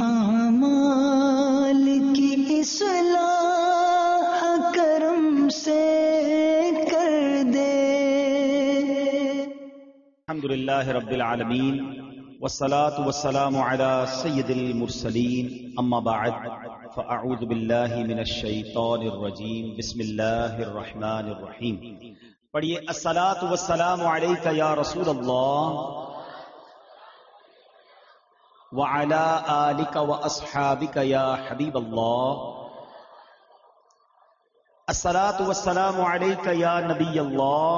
اعمال کی اصلاح کرم سے کر دے. الحمدللہ رب العالمین والصلاة والسلام على سید المرسلین اما بعد فاعوذ باللہ من الشیطان الرجیم بسم اللہ الرحمن الرحیم. پڑھیے الصلاة والسلام علیک یا رسول اللہ وعلى آلک واصحابک یا حبیب اللہ. الصلاة والسلام علیک یا نبی اللہ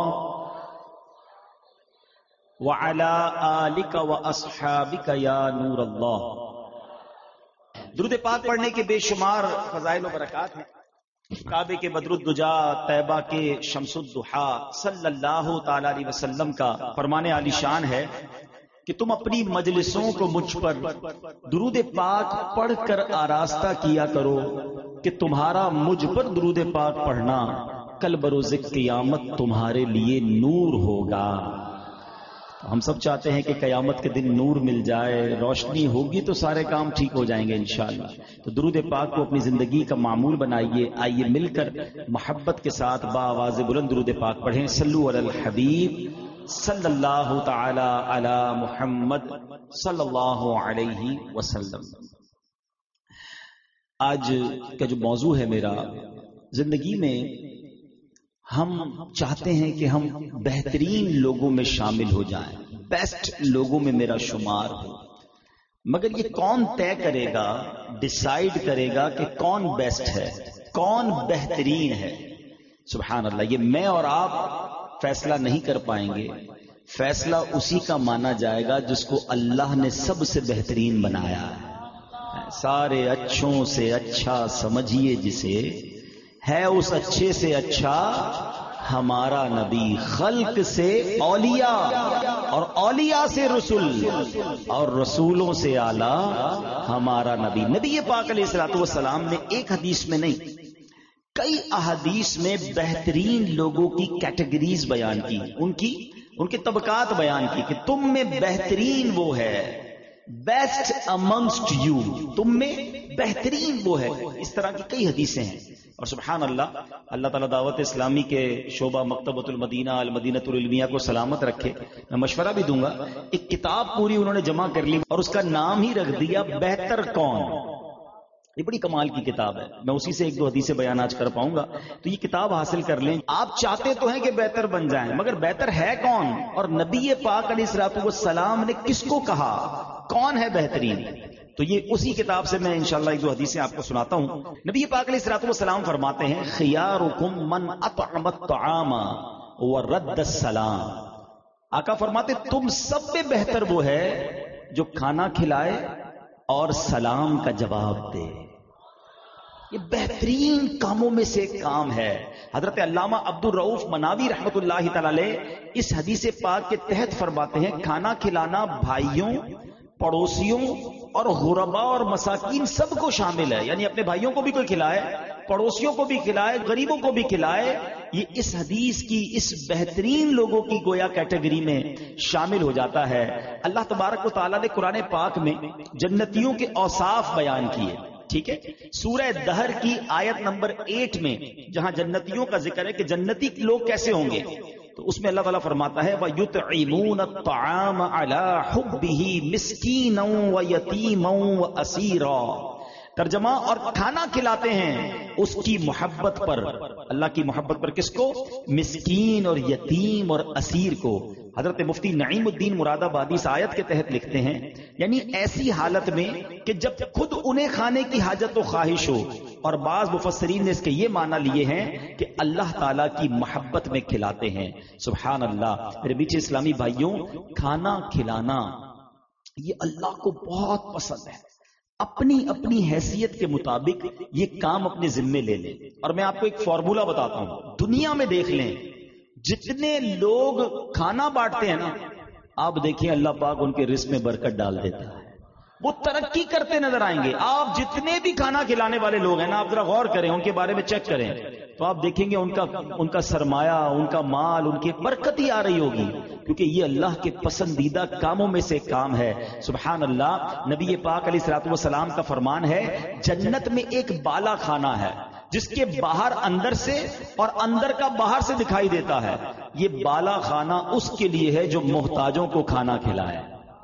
وعلى آلک واصحابک یا نور اللہ. درود پاک پڑھنے کے بے شمار فضائل و برکات ہیں. کعبے کے بدر الدجا، طیبہ کے شمس الضحیٰ صلی اللہ تعالی علیہ وسلم کا فرمان عالی شان ہے کہ تم اپنی مجلسوں کو مجھ پر درود پاک پڑھ کر آراستہ کیا کرو کہ تمہارا مجھ پر درود پاک پڑھنا کل بروز قیامت تمہارے لیے نور ہوگا. ہم سب چاہتے ہیں کہ قیامت کے دن نور مل جائے، روشنی ہوگی تو سارے کام ٹھیک ہو جائیں گے انشاءاللہ. تو درود پاک کو اپنی زندگی کا معمول بنائیے. آئیے مل کر محبت کے ساتھ بآواز بلند درود پاک پڑھیں. صلو علی الحبیب صلی اللہ تعالی علی محمد صلی اللہ علیہ وسلم. آج کا جو موضوع ہے میرا، زندگی میں ہم چاہتے ہیں کہ ہم بہترین لوگوں میں شامل ہو جائیں، بیسٹ لوگوں میں میرا شمار ہو. مگر یہ کون طے کرے گا، ڈیسائیڈ کرے گا کہ کون بیسٹ ہے، کون بہترین ہے؟ سبحان اللہ. یہ میں اور آپ فیصلہ نہیں کر پائیں گے. فیصلہ اسی کا مانا جائے گا جس کو اللہ نے سب سے بہترین بنایا ہے. سارے اچھوں سے اچھا سمجھیے جسے، ہے اس اچھے سے اچھا ہمارا نبی. خلق سے اولیاء اور اولیاء سے رسول اور رسولوں سے اعلیٰ ہمارا نبی. نبی پاک علیہ الصلوۃ والسلام نے ایک حدیث میں نہیں، کئی احادیث میں بہترین لوگوں کی کیٹیگریز بیان کی، ان کی طبقات بیان کی کہ تم میں بہترین وہ ہے، بیسٹ امنگسٹ یو، تم میں بہترین وہ ہے. اس طرح کی کئی حدیثیں ہیں. اور سبحان اللہ، اللہ تعالیٰ دعوت اسلامی کے شعبہ مکتبۃ المدینہ المدینہ العلمیہ کو سلامت رکھے. میں مشورہ بھی دوں گا، ایک کتاب پوری انہوں نے جمع کر لی اور اس کا نام ہی رکھ دیا بہتر کون. یہ بڑی کمال کی کتاب ہے. میں اسی سے ایک دو حدیث بیان آج کر پاؤں گا. تو یہ کتاب حاصل کر لیں. آپ چاہتے تو ہیں کہ بہتر بن جائیں، مگر بہتر ہے کون؟ اور نبی پاک علیہ الصلوۃ والسلام نے کس کو کہا کون ہے بہترین؟ تو یہ اسی کتاب سے میں انشاءاللہ ایک دو حدیثیں آپ کو سناتا ہوں. نبی پاک علیہ الصلوۃ والسلام فرماتے ہیں خیارکم من اطعم الطعام ورد السلام. آقا فرماتے تم سب میں بہتر وہ ہے جو کھانا کھلائے اور سلام کا جواب دے. یہ بہترین کاموں میں سے ایک کام ہے. حضرت علامہ عبد الرؤف مناوی رحمۃ اللہ تعالی علیہ اس حدیث پاک کے تحت فرماتے ہیں کھانا کھلانا بھائیوں، پڑوسیوں اور غرباء اور مساکین سب کو شامل ہے. یعنی اپنے بھائیوں کو بھی کوئی کھلائے، پڑوسیوں کو بھی کھلائے، غریبوں کو بھی کھلائے. یہ اس حدیث کی اس بہترین لوگوں کی گویا کیٹیگری میں شامل ہو جاتا ہے. اللہ تبارک و تعالیٰ نے قرآن پاک میں جنتیوں کے اوصاف بیان کیے. ٹھیک ہے، سورہ دہر کی آیت نمبر 8 میں جہاں جنتیوں کا ذکر ہے کہ جنتی لوگ کیسے ہوں گے، تو اس میں اللہ تعالیٰ فرماتا ہے وَيُطْعِمُونَ الطَّعَامَ عَلَى حُبِّهِ مِسْكِينًا وَيَتِيمًا وَأَسِيرًا. ترجمہ، اور کھانا کھلاتے ہیں اس کی محبت پر، اللہ کی محبت پر. کس کو؟ مسکین اور یتیم اور اسیر کو. حضرت مفتی نعیم الدین مراد آبادی اس آیت کے تحت لکھتے ہیں یعنی ایسی حالت میں کہ جب خود انہیں کھانے کی حاجت و خواہش ہو. اور بعض مفسرین نے اس کے یہ معنی لیے ہیں کہ اللہ تعالیٰ کی محبت میں کھلاتے ہیں. سبحان اللہ. میرے میٹھے اسلامی بھائیوں، کھانا کھلانا یہ اللہ کو بہت پسند ہے. اپنی اپنی حیثیت کے مطابق یہ کام اپنے ذمے لے لیں. اور میں آپ کو ایک فارمولا بتاتا ہوں. دنیا میں دیکھ لیں جتنے لوگ کھانا بانٹتے ہیں نا، آپ دیکھیں اللہ پاک ان کے رزق میں برکت ڈال دیتا ہے. وہ ترقی کرتے نظر آئیں گے. آپ جتنے بھی کھانا کھلانے والے لوگ ہیں نا، آپ ذرا غور کریں، ان کے بارے میں چیک کریں تو آپ دیکھیں گے ان کا سرمایہ، ان کا مال، ان کی برکت ہی آ رہی ہوگی، کیونکہ یہ اللہ کے پسندیدہ کاموں میں سے کام ہے. سبحان اللہ. نبی پاک علیہ الصلوۃ والسلام کا فرمان ہے، جنت میں ایک بالا خانہ ہے جس کے باہر اندر سے اور اندر کا باہر سے دکھائی دیتا ہے. یہ بالا خانہ اس کے لیے ہے جو محتاجوں کو کھانا کھلائے.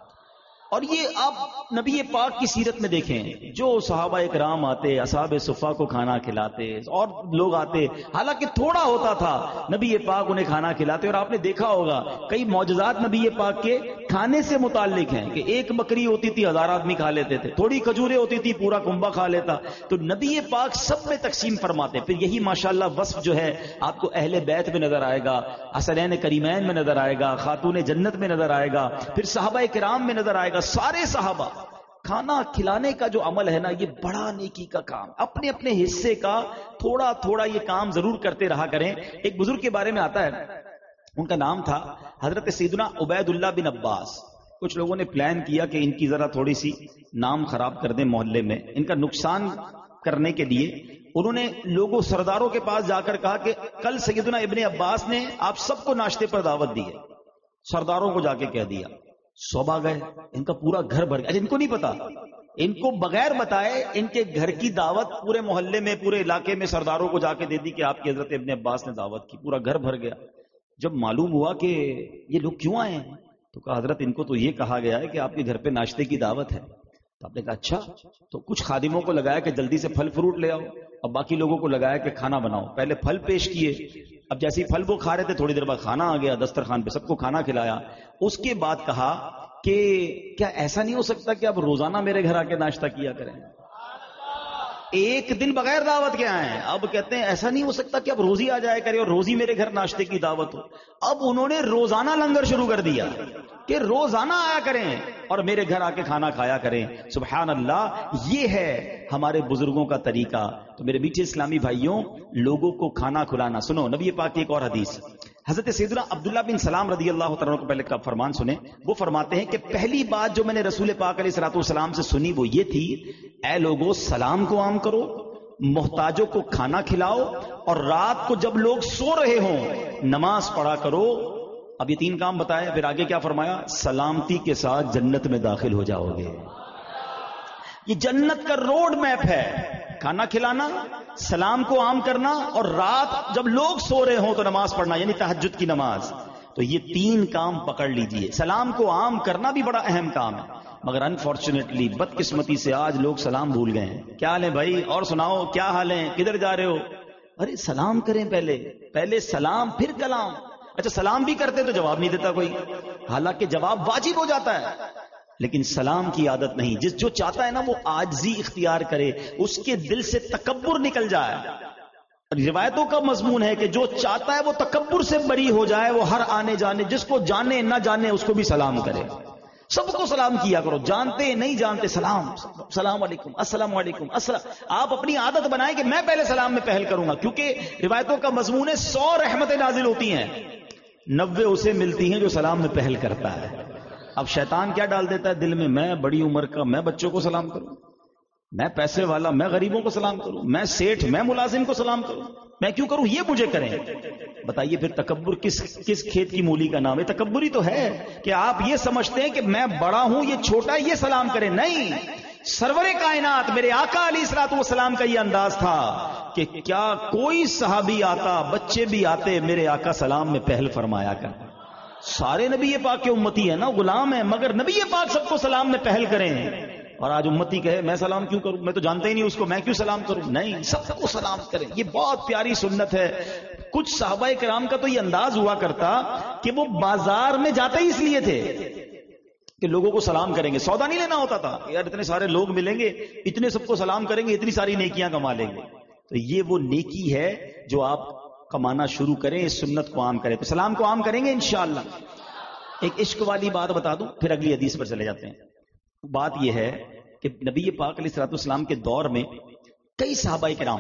اور یہ آپ نبی پاک کی سیرت میں دیکھیں، جو صحابہ اکرام آتے، اصحاب صفہ کو کھانا کھلاتے، اور لوگ آتے، حالانکہ تھوڑا ہوتا تھا، نبی پاک انہیں کھانا کھلاتے. اور آپ نے دیکھا ہوگا کئی معجزات نبی پاک کے کھانے سے متعلق ہیں کہ ایک بکری ہوتی تھی 1000 آدمی کھا لیتے تھے، تھوڑی کھجوریں ہوتی تھی پورا کنبہ کھا لیتا. تو نبی پاک سب میں تقسیم فرماتے. پھر یہی ماشاءاللہ وصف جو ہے آپ کو اہل بیت میں نظر آئے گا، حسنین کریمین میں نظر آئے گا، خاتون جنت میں نظر آئے گا، پھر صحابہ کرام میں نظر آئے گا. سارے صحابہ کھانا کھلانے کا جو عمل ہے نا، یہ بڑا نیکی کا کام، اپنے اپنے حصے کا تھوڑا تھوڑا یہ کام ضرور کرتے رہا کریں. ایک بزرگ کے بارے میں آتا ہے، ان کا نام تھا حضرت سیدنا عبید اللہ بن عباس. کچھ لوگوں نے پلان کیا کہ ان کی ذرا تھوڑی سی نام خراب کر دیں محلے میں. ان کا نقصان کرنے کے لیے انہوں نے لوگوں سرداروں کے پاس جا کر کہا کہ کل سیدنا ابن عباس نے آپ سب کو ناشتے پر دعوت دی ہے. سرداروں کو جا کے کہہ دیا. 100 آ گئے، ان کا پورا گھر بھر گیا. ان کو نہیں پتا، ان کو بغیر بتائے ان کے گھر کی دعوت پورے محلے میں، پورے علاقے میں سرداروں کو جا کے دے دی کہ آپ کی حضرت ابن عباس نے دعوت کی. پورا گھر بھر گیا. جب معلوم ہوا کہ یہ لوگ کیوں آئے ہیں تو کہا حضرت ان کو تو یہ کہا گیا ہے کہ آپ کے گھر پہ ناشتے کی دعوت ہے. تو آپ نے کہا اچھا. تو کچھ خادموں کو لگایا کہ جلدی سے پھل فروٹ لے آؤ، اور باقی لوگوں کو لگایا کہ کھانا بناؤ. پہلے پھل پیش کیے، اب جیسے ہی پھل وہ کھا رہے تھے تھوڑی دیر بعد کھانا آ گیا دسترخوان پہ، سب کو کھانا کھلایا. اس کے بعد کہا کہ کیا ایسا نہیں ہو سکتا کہ آپ روزانہ میرے گھر آ کے ناشتہ کیا کریں؟ ایک دن بغیر دعوت کے آئے ہیں. اب کہتے ہیں ایسا نہیں ہو سکتا کہ اب روزی آ جائے کرے اور روزی میرے گھر ناشتے کی دعوت ہو. اب انہوں نے روزانہ لنگر شروع کر دیا کہ روزانہ آیا کریں اور میرے گھر آ کے کھانا کھایا کریں. سبحان اللہ. یہ ہے ہمارے بزرگوں کا طریقہ. تو میرے میٹھے اسلامی بھائیوں، لوگوں کو کھانا کھلانا. سنو نبی پاک کی ایک اور حدیث، حضرت سیدنا عبداللہ بن سلام رضی اللہ تعالیٰ کو پہلے کا فرمان سنیں. وہ فرماتے ہیں کہ پہلی بات جو میں نے رسول پاک علیہ الصلوۃ والسلام سے سنی وہ یہ تھی، اے لوگوں سلام کو عام کرو، محتاجوں کو کھانا کھلاؤ، اور رات کو جب لوگ سو رہے ہوں نماز پڑھا کرو. اب یہ 3 کام بتائے، پھر آگے کیا فرمایا؟ سلامتی کے ساتھ جنت میں داخل ہو جاؤ گے. یہ جنت کا روڈ میپ ہے. کھانا کھلانا، سلام کو عام کرنا، اور رات جب لوگ سو رہے ہوں تو نماز پڑھنا، یعنی تہجد کی نماز. تو یہ 3 کام پکڑ لیجئے. سلام کو عام کرنا بھی بڑا اہم کام ہے، مگر انفارچونیٹلی بدقسمتی سے آج لوگ سلام بھول گئے ہیں. کیا حال ہے بھائی؟ اور سناؤ کیا حال ہے؟ کدھر جا رہے ہو؟ ارے سلام کریں، پہلے سلام پھر کلام. اچھا سلام بھی کرتے تو جواب نہیں دیتا کوئی، حالانکہ جواب واجب ہو جاتا ہے، لیکن سلام کی عادت نہیں. جو چاہتا ہے نا وہ عاجزی اختیار کرے، اس کے دل سے تکبر نکل جائے. روایتوں کا مضمون ہے کہ جو چاہتا ہے وہ تکبر سے بری ہو جائے، وہ ہر آنے جانے، جس کو جانے نہ جانے اس کو بھی سلام کرے. سب کو سلام کیا کرو، جانتے نہیں جانتے سلام، السلام علیکم، السلام علیکم، السلام. آپ اپنی عادت بنائیں کہ میں پہلے سلام میں پہل کروں گا، کیونکہ روایتوں کا مضمون ہے 100 رحمتیں نازل ہوتی ہیں، 90 اسے ملتی ہیں جو سلام میں پہل کرتا ہے. اب شیطان کیا ڈال دیتا ہے دل میں بڑی عمر کا، میں بچوں کو سلام کروں، میں پیسے والا میں غریبوں کو سلام کروں، میں سیٹھ میں ملازم کو سلام کروں، میں کیوں کروں؟ یہ مجھے کریں. بتائیے پھر تکبر کس کھیت کی مولی کا نام ہے؟ تکبر ہی تو ہے کہ آپ یہ سمجھتے ہیں کہ میں بڑا ہوں یہ چھوٹا ہے یہ سلام کرے. نہیں، سرور کائنات میرے آقا علیہ الصلوۃ والسلام کا یہ انداز تھا کہ کیا کوئی صحابی آتا، بچے بھی آتے، میرے آقا سلام میں پہل فرمایا کر. سارے نبی پاک کے امتی ہیں نا، غلام ہیں، مگر نبی پاک سب کو سلام میں پہل کریں. اور آج امتی کہے میں سلام کیوں کروں، میں تو جانتا ہی نہیں اس کو، میں کیوں سلام کروں؟ نہیں، سب کو سلام کریں. یہ بہت پیاری سنت ہے. کچھ صحابہ کرام کا تو یہ انداز ہوا کرتا کہ وہ بازار میں جاتے ہی اس لیے تھے کہ لوگوں کو سلام کریں گے. سودا نہیں لینا ہوتا تھا یار، اتنے سارے لوگ ملیں گے، اتنے سب کو سلام کریں گے، اتنی ساری نیکیاں کما لیں گے. تو یہ وہ نیکی ہے جو آپ کمانا شروع کریں، اس سنت کو عام کریں. تو سلام کو عام کریں گے انشاءاللہ. ایک عشق والی بات بتا دوں پھر اگلی حدیث پر چلے جاتے ہیں. بات یہ ہے کہ نبی پاک علیہ الصلوۃ والسلام کے دور میں کئی صحابہ کرام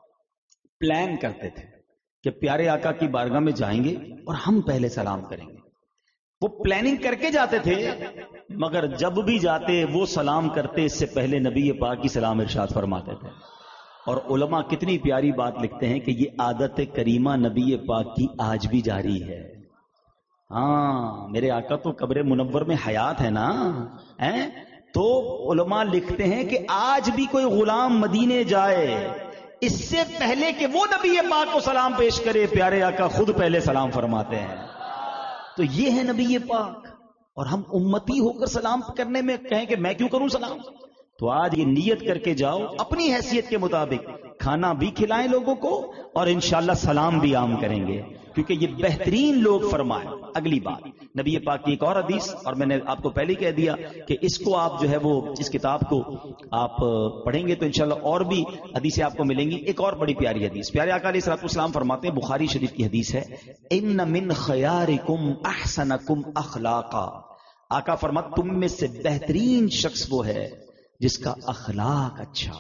پلان کرتے تھے کہ پیارے آقا کی بارگاہ میں جائیں گے اور ہم پہلے سلام کریں گے. وہ پلاننگ کر کے جاتے تھے، مگر جب بھی جاتے وہ سلام کرتے اس سے پہلے نبی پاک کی سلام ارشاد فرماتے تھے. اور علماء کتنی پیاری بات لکھتے ہیں کہ یہ عادت کریمہ نبی پاک کی آج بھی جاری ہے. ہاں میرے آقا تو قبر منور میں حیات ہے نا، تو علماء لکھتے ہیں کہ آج بھی کوئی غلام مدینے جائے اس سے پہلے کہ وہ نبی پاک کو سلام پیش کرے، پیارے آقا خود پہلے سلام فرماتے ہیں. تو یہ ہے نبی پاک، اور ہم امتی ہو کر سلام کرنے میں کہیں کہ میں کیوں کروں سلام؟ تو آج یہ نیت کر کے جاؤ اپنی حیثیت کے مطابق، کھانا بھی کھلائیں لوگوں کو اور انشاءاللہ سلام بھی عام کریں گے، کیونکہ یہ بہترین لوگ فرمائیں. اگلی بات نبی پاک کی ایک اور حدیث، اور میں نے آپ کو پہلے کہہ دیا کہ اس کو آپ جو ہے وہ اس کتاب کو آپ پڑھیں گے تو انشاءاللہ اور بھی حدیثیں آپ کو ملیں گی. ایک اور بڑی پیاری حدیث، پیارے آقا علیہ الصلوۃ والسلام فرماتے ہیں، بخاری شریف کی حدیث ہے، ان من خیارکم احسنکم اخلاقا. آقا فرماتے تم میں سے بہترین شخص وہ ہے جس کا اخلاق اچھا.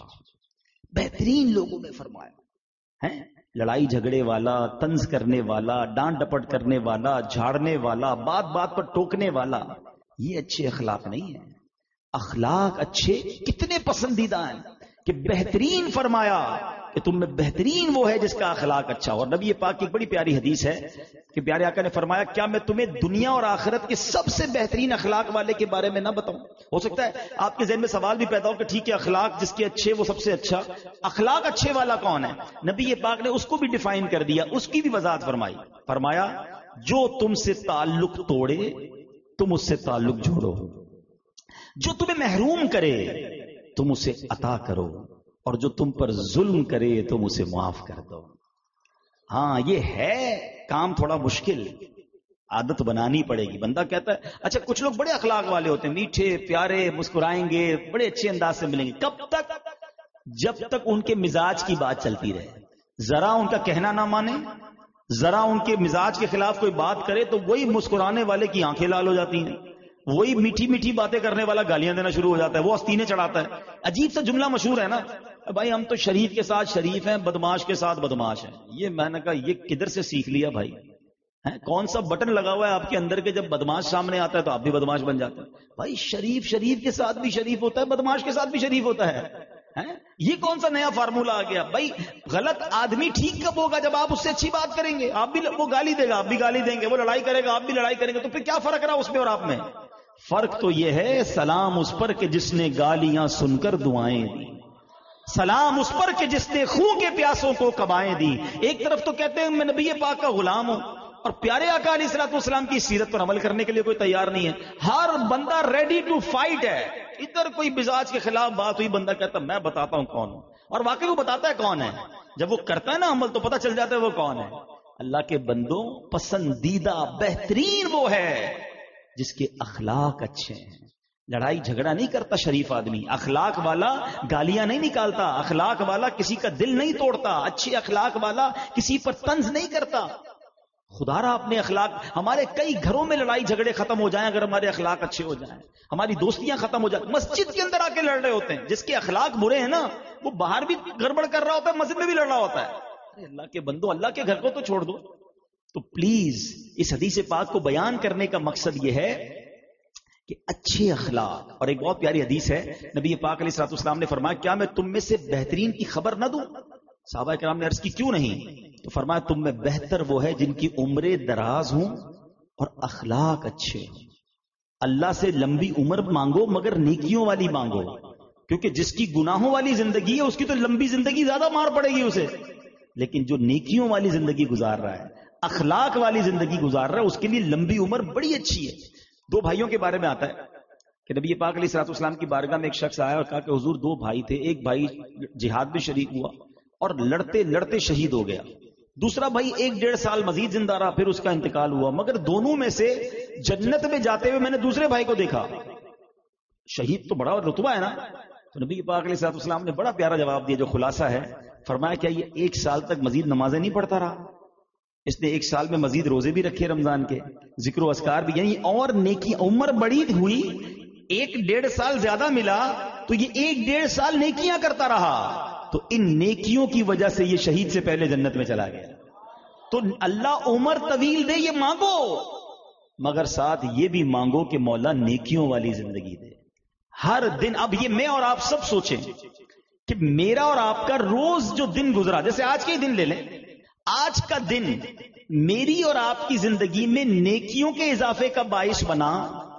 بہترین لوگوں میں فرمایا ہے، لڑائی جھگڑے والا، طنز کرنے والا، ڈانٹ ڈپٹ کرنے والا، جھاڑنے والا، بات بات پر ٹوکنے والا، یہ اچھے اخلاق نہیں ہیں. اخلاق اچھے کتنے پسندیدہ ہیں کہ بہترین فرمایا کہ تم میں بہترین وہ ہے جس کا اخلاق اچھا. اور نبی پاک کی ایک بڑی پیاری حدیث ہے کہ پیارے آقا نے فرمایا کیا میں تمہیں دنیا اور آخرت کے سب سے بہترین اخلاق والے کے بارے میں نہ بتاؤں؟ ہو سکتا ہے آپ کے ذہن میں سوال بھی پیدا ہو کہ ٹھیک ہے اخلاق جس کے اچھے وہ سب سے اچھا، اخلاق اچھے والا کون ہے؟ نبی پاک نے اس کو بھی ڈیفائن کر دیا، اس کی بھی وضاحت فرمائی. فرمایا جو تم سے تعلق توڑے تم اس سے تعلق جوڑو، جو تمہیں محروم کرے تم اسے عطا کرو، اور جو تم پر ظلم کرے تم اسے معاف کر دو. ہاں یہ ہے کام تھوڑا مشکل، عادت بنانی پڑے گی. بندہ کہتا ہے اچھا کچھ لوگ بڑے اخلاق والے ہوتے ہیں، میٹھے پیارے، مسکرائیں گے، بڑے اچھے انداز سے ملیں گے. کب تک؟ جب تک ان کے مزاج کی بات چلتی رہے. ذرا ان کا کہنا نہ مانے، ذرا ان کے مزاج کے خلاف کوئی بات کرے تو وہی مسکرانے والے کی آنکھیں لال ہو جاتی ہیں، وہی میٹھی میٹھی باتیں کرنے والا گالیاں دینا شروع ہو جاتا ہے، وہ آستینے چڑھاتا ہے. عجیب سا جملہ مشہور ہے نا، بھائی ہم تو شریف کے ساتھ شریف ہیں، بدماش کے ساتھ بدماش ہیں. یہ میں نے کہا یہ کدھر سے سیکھ لیا بھائی؟ کون سا بٹن لگا ہوا ہے آپ کے اندر کے جب بدماش سامنے آتا ہے تو آپ بھی بدماش بن جاتے ہیں؟ بھائی شریف کے ساتھ بھی شریف ہوتا ہے، بدماش کے ساتھ بھی شریف ہوتا ہے. یہ کون سا نیا فارمولا آ گیا؟ بھائی غلط آدمی ٹھیک کب ہوگا؟ جب آپ اس سے اچھی بات کریں گے. آپ بھی وہ گالی دے گا آپ بھی گالی دیں گے، وہ لڑائی کرے گا آپ بھی لڑائی کریں گے، تو پھر کیا فرق رہا اس میں اور آپ میں؟ فرق تو یہ ہے سلام اس پر کہ جس نے گالیاں سن کر دعائیں دی، سلام اس پر کہ جس نے خون کے پیاسوں کو کبائیں دی. ایک طرف تو کہتے ہیں میں نبی پاک کا غلام ہوں، اور پیارے آقا علیہ الصلوۃ والسلام کی سیرت پر عمل کرنے کے لیے کوئی تیار نہیں ہے. ہر بندہ ریڈی ٹو فائٹ ہے. ادھر کوئی مزاج کے خلاف بات ہوئی، بندہ کہتا میں بتاتا ہوں کون ہوں، اور واقعی وہ بتاتا ہے کون ہے. جب وہ کرتا ہے نا عمل تو پتہ چل جاتا ہے وہ کون ہے. اللہ کے بندوں پسندیدہ بہترین وہ ہے جس کے اخلاق اچھے ہیں. لڑائی جھگڑا نہیں کرتا شریف آدمی، اخلاق والا گالیاں نہیں نکالتا، اخلاق والا کسی کا دل نہیں توڑتا، اچھے اخلاق والا کسی پر طنز نہیں کرتا. خدا را اپنے اخلاق، ہمارے کئی گھروں میں لڑائی جھگڑے ختم ہو جائیں اگر ہمارے اخلاق اچھے ہو جائیں، ہماری دوستیاں ختم ہو جائیں. مسجد کے اندر آ کے لڑ رہے ہوتے ہیں، جس کے اخلاق برے ہیں نا وہ باہر بھی گڑبڑ کر رہا ہوتا ہے، مسجد میں بھی لڑ رہا ہوتا ہے. ارے اللہ کے بندو، اللہ کے گھر کو تو چھوڑ دو. تو پلیز اس حدیث پاک کو بیان کرنے کا مقصد یہ ہے کہ اچھے اخلاق. اور ایک بہت پیاری حدیث ہے، نبی پاک علیہ الصلوۃ والسلام نے فرمایا کیا میں تم میں سے بہترین کی خبر نہ دوں؟ صحابہ کرام نے عرض کی کیوں نہیں؟ تو فرمایا تم میں بہتر وہ ہے جن کی عمریں دراز ہوں اور اخلاق اچھے ہوں. اللہ سے لمبی عمر مانگو مگر نیکیوں والی مانگو، کیونکہ جس کی گناہوں والی زندگی ہے اس کی تو لمبی زندگی زیادہ مار پڑے گی اسے، لیکن جو نیکیوں والی زندگی گزار رہا ہے، اخلاق والی زندگی گزار رہا ہے، اس کے لیے لمبی عمر بڑی اچھی ہے. دو بھائیوں کے بارے میں آتا ہے کہ نبی پاک علیہ الصلوۃ والسلام کی بارگاہ میں ایک شخص آیا اور کہا کہ حضور دو بھائی تھے، ایک بھائی جہاد میں شریک ہوا اور لڑتے لڑتے شہید ہو گیا، دوسرا بھائی 1-1.5 سال مزید زندہ رہا پھر اس کا انتقال ہوا، مگر دونوں میں سے جنت میں جاتے ہوئے میں نے دوسرے بھائی کو دیکھا. شہید تو بڑا رتبہ ہے نا. تو نبی پاک علیہ الصلوۃ والسلام نے بڑا پیارا جواب دیا جو خلاصہ ہے. فرمایا کیا یہ 1 سال تک مزید نمازیں نہیں پڑھتا رہا؟ اس نے 1 سال میں مزید روزے بھی رکھے رمضان کے، ذکر و اذکار بھی، یعنی اور نیکی. عمر بڑی ہوئی، 1-1.5 سال زیادہ ملا تو یہ 1-1.5 سال نیکیاں کرتا رہا، تو ان نیکیوں کی وجہ سے یہ شہید سے پہلے جنت میں چلا گیا. تو اللہ عمر طویل دے یہ مانگو، مگر ساتھ یہ بھی مانگو کہ مولا نیکیوں والی زندگی دے. ہر دن اب یہ میں اور آپ سب سوچیں کہ میرا اور آپ کا روز جو دن گزرا، جیسے آج کے ہی دن لے لیں، آج کا دن میری اور آپ کی زندگی میں نیکیوں کے اضافے کا باعث بنا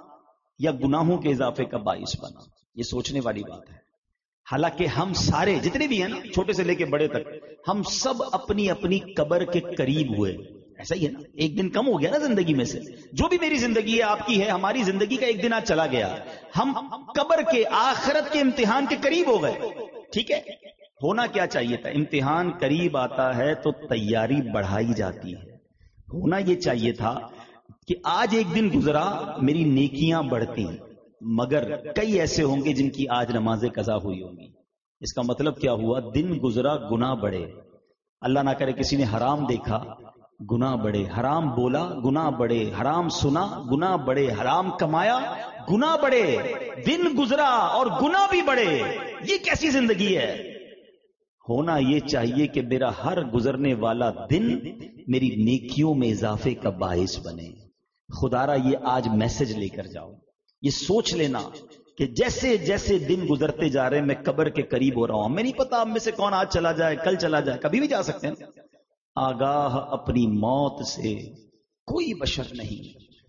یا گناہوں کے اضافے کا باعث بنا؟ یہ سوچنے والی بات ہے. حالانکہ ہم سارے جتنے بھی ہیں نا، چھوٹے سے لے کے بڑے تک، ہم سب اپنی اپنی قبر کے قریب ہوئے. ایسا ہی ہے نا، ایک دن کم ہو گیا نا زندگی میں سے. جو بھی میری زندگی ہے، آپ کی ہے، ہماری زندگی کا ایک دن آج چلا گیا. ہم قبر کے، آخرت کے امتحان کے قریب ہو گئے. ٹھیک ہے، ہونا کیا چاہیے تھا؟ امتحان قریب آتا ہے تو تیاری بڑھائی جاتی ہے. ہونا یہ چاہیے تھا کہ آج ایک دن گزرا، میری نیکیاں بڑھتی، مگر کئی ایسے ہوں گے جن کی آج نمازیں قضا ہوئی ہوں گی. اس کا مطلب کیا ہوا؟ دن گزرا، گناہ بڑھے. اللہ نہ کرے کسی نے حرام دیکھا، گناہ بڑھے. حرام بولا، گناہ بڑھے. حرام سنا، گناہ بڑھے. حرام کمایا، گناہ بڑھے. دن گزرا اور گناہ بھی بڑھے. یہ کیسی زندگی ہے؟ ہونا یہ چاہیے کہ میرا ہر گزرنے والا دن میری نیکیوں میں اضافے کا باعث بنے. خدارا یہ آج میسج لے کر جاؤ. یہ سوچ لینا کہ جیسے جیسے دن گزرتے جا رہے ہیں میں قبر کے قریب ہو رہا ہوں. ہمیں نہیں پتا ہم میں سے کون آج چلا جائے، کل چلا جائے، کبھی بھی جا سکتے ہیں. آگاہ اپنی موت سے کوئی بشر نہیں.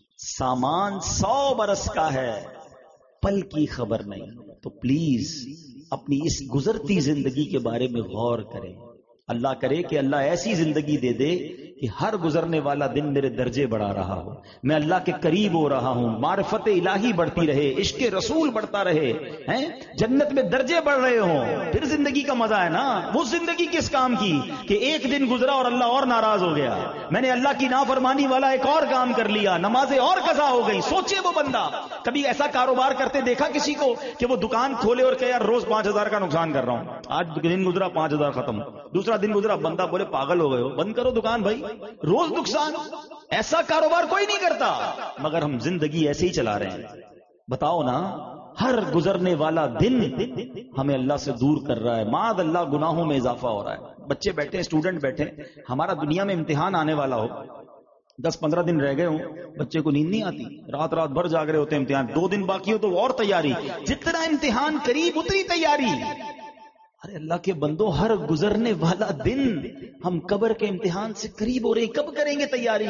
سامان 100 برس کا ہے، پل کی خبر نہیں. تو پلیز اپنی اس گزرتی زندگی کے بارے میں غور کریں. اللہ کرے کہ اللہ ایسی زندگی دے دے کہ ہر گزرنے والا دن میرے درجے بڑھا رہا ہو، میں اللہ کے قریب ہو رہا ہوں، معرفت الہی بڑھتی رہے، عشق رسول بڑھتا رہے، جنت میں درجے بڑھ رہے ہوں. پھر زندگی کا مزہ ہے نا. وہ زندگی کس کام کی کہ ایک دن گزرا اور اللہ اور ناراض ہو گیا، میں نے اللہ کی نافرمانی والا ایک اور کام کر لیا، نمازیں اور قضا ہو گئی. سوچے وہ بندہ کبھی ایسا کاروبار کرتے دیکھا کسی کو کہ وہ دکان کھولے اور کہ یار روز 5,000 کا نقصان کر رہا ہوں، آج دن گزرا 5,000 ختم. دوسرا دن گزرا، بندہ بولے پاگل ہو گئے ہو، بند کرو دکان بھائی، روز نقصان. ایسا کاروبار کوئی نہیں کرتا. مگر ہم زندگی ایسے ہی چلا رہے ہیں. بتاؤ نا، ہر گزرنے والا دن ہمیں اللہ سے دور کر رہا ہے. معاذ اللہ گناہوں میں اضافہ ہو رہا ہے. بچے بیٹھے، اسٹوڈنٹ بیٹھے، ہمارا دنیا میں امتحان آنے والا ہو، 10-15 دن رہ گئے ہوں، بچے کو نیند نہیں آتی، رات رات بھر جاگ رہے ہوتے ہیں. امتحان 2 دن باقی ہو تو اور تیاری. جتنا امتحان قریب اتنی تیاری. ارے اللہ کے بندو، ہر گزرنے والا دن ہم قبر کے امتحان سے قریب ہو رہے ہیں. کب کریں گے تیاری؟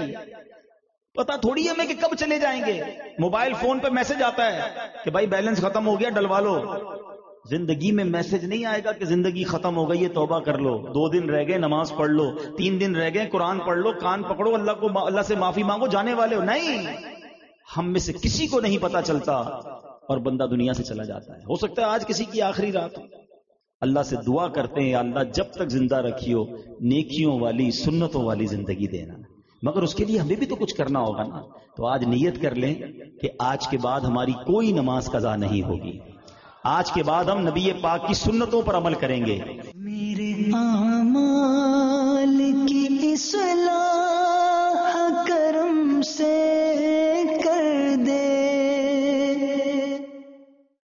پتا تھوڑی ہمیں کہ کب چلے جائیں گے. موبائل فون پہ میسج آتا ہے کہ بھائی بیلنس ختم ہو گیا، ڈلوا لو. زندگی میں میسج نہیں آئے گا کہ زندگی ختم ہو گئی ہے، توبہ کر لو. 2 دن رہ گئے، نماز پڑھ لو. 3 دن رہ گئے، قرآن پڑھ لو، کان پکڑو، اللہ سے معافی مانگو، جانے والے ہو. نہیں، ہم میں سے کسی کو نہیں پتا چلتا اور بندہ دنیا سے چلا جاتا ہے. ہو سکتا ہے آج کسی کی آخری رات ہو. اللہ سے دعا کرتے ہیں، اللہ جب تک زندہ رکھیو نیکیوں والی، سنتوں والی زندگی دینا. مگر اس کے لیے ہمیں بھی تو کچھ کرنا ہوگا نا. تو آج نیت کر لیں کہ آج کے بعد ہماری کوئی نماز قضا نہیں ہوگی. آج کے بعد ہم نبی پاک کی سنتوں پر عمل کریں گے. میرے اعمال کی اصلاح کرم سے